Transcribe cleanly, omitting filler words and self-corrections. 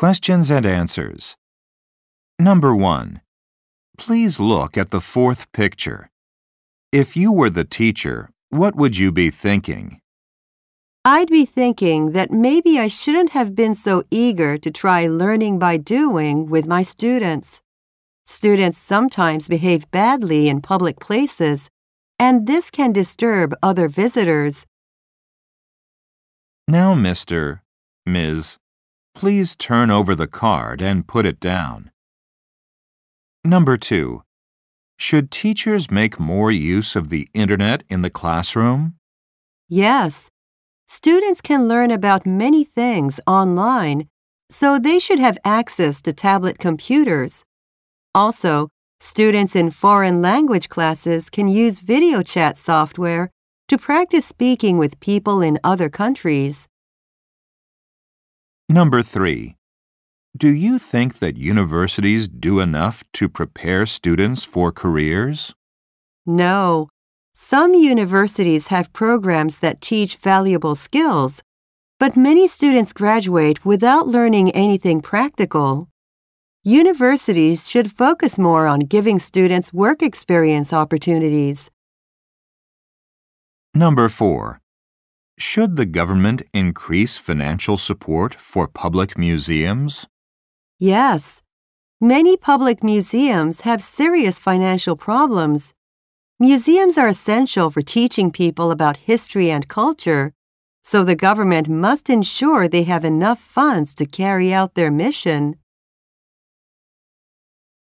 Questions and answers. Number 1. Please look at the fourth picture. If you were the teacher, what would you be thinking? I'd be thinking that maybe I shouldn't have been so eager to try learning by doing with my students. Students sometimes behave badly in public places, and this can disturb other visitors. Now, Mr. Ms., please turn over the card and put it down. Number 2. Should teachers make more use of the Internet in the classroom? Yes, students can learn about many things online, so they should have access to tablet computers. Also, students in foreign language classes can use video chat software to practice speaking with people in other countries. Number 3. Do you think that universities do enough to prepare students for careers? No. Some universities have programs that teach valuable skills, but many students graduate without learning anything practical. Universities should focus more on giving students work experience opportunities. Number 4. Should the government increase financial support for public museums? Yes. Many public museums have serious financial problems. Museums are essential for teaching people about history and culture, so the government must ensure they have enough funds to carry out their mission.